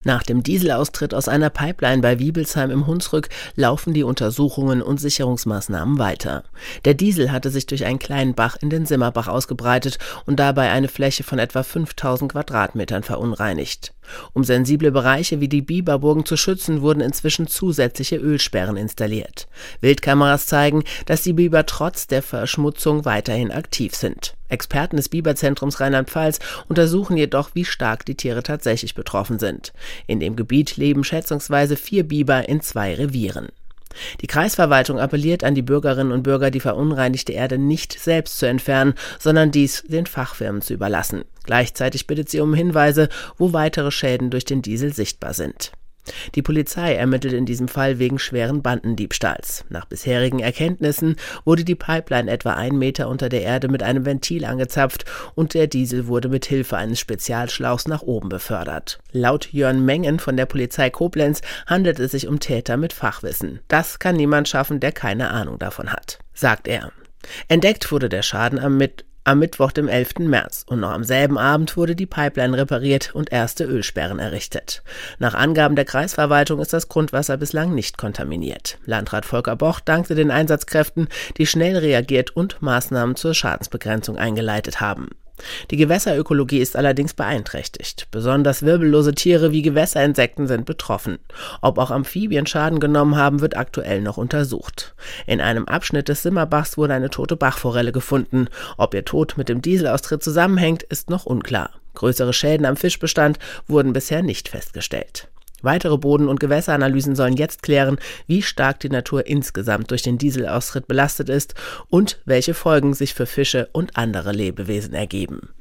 Nach dem Dieselaustritt aus einer Pipeline bei Wiebelsheim im Hunsrück laufen die Untersuchungen und Sicherungsmaßnahmen weiter. Der Diesel hatte sich durch einen kleinen Bach in den Simmerbach ausgebreitet und dabei eine Fläche von etwa 5000 Quadratmetern verunreinigt. Um sensible Bereiche wie die Biberburgen zu schützen, wurden inzwischen zusätzliche Ölsperren installiert. Wildkameras zeigen, dass die Biber trotz der Verschmutzung weiterhin aktiv sind. Experten des Biberzentrums Rheinland-Pfalz untersuchen jedoch, wie stark die Tiere tatsächlich betroffen sind. In dem Gebiet leben schätzungsweise 4 Biber in 2 Revieren. Die Kreisverwaltung appelliert an die Bürgerinnen und Bürger, die verunreinigte Erde nicht selbst zu entfernen, sondern dies den Fachfirmen zu überlassen. Gleichzeitig bittet sie um Hinweise, wo weitere Schäden durch den Diesel sichtbar sind. Die Polizei ermittelt in diesem Fall wegen schweren Bandendiebstahls. Nach bisherigen Erkenntnissen wurde die Pipeline etwa 1 Meter unter der Erde mit einem Ventil angezapft und der Diesel wurde mit Hilfe eines Spezialschlauchs nach oben befördert. Laut Jörn Mengen von der Polizei Koblenz handelt es sich um Täter mit Fachwissen. Das kann niemand schaffen, der keine Ahnung davon hat, sagt er. Entdeckt wurde der Schaden am Mittwoch, dem 11. März. Und noch am selben Abend wurde die Pipeline repariert und erste Ölsperren errichtet. Nach Angaben der Kreisverwaltung ist das Grundwasser bislang nicht kontaminiert. Landrat Volker Boch dankte den Einsatzkräften, die schnell reagiert und Maßnahmen zur Schadensbegrenzung eingeleitet haben. Die Gewässerökologie ist allerdings beeinträchtigt. Besonders wirbellose Tiere wie Gewässerinsekten sind betroffen. Ob auch Amphibien Schaden genommen haben, wird aktuell noch untersucht. In einem Abschnitt des Simmerbachs wurde eine tote Bachforelle gefunden. Ob ihr Tod mit dem Dieselaustritt zusammenhängt, ist noch unklar. Größere Schäden am Fischbestand wurden bisher nicht festgestellt. Weitere Boden- und Gewässeranalysen sollen jetzt klären, wie stark die Natur insgesamt durch den Dieselaustritt belastet ist und welche Folgen sich für Fische und andere Lebewesen ergeben.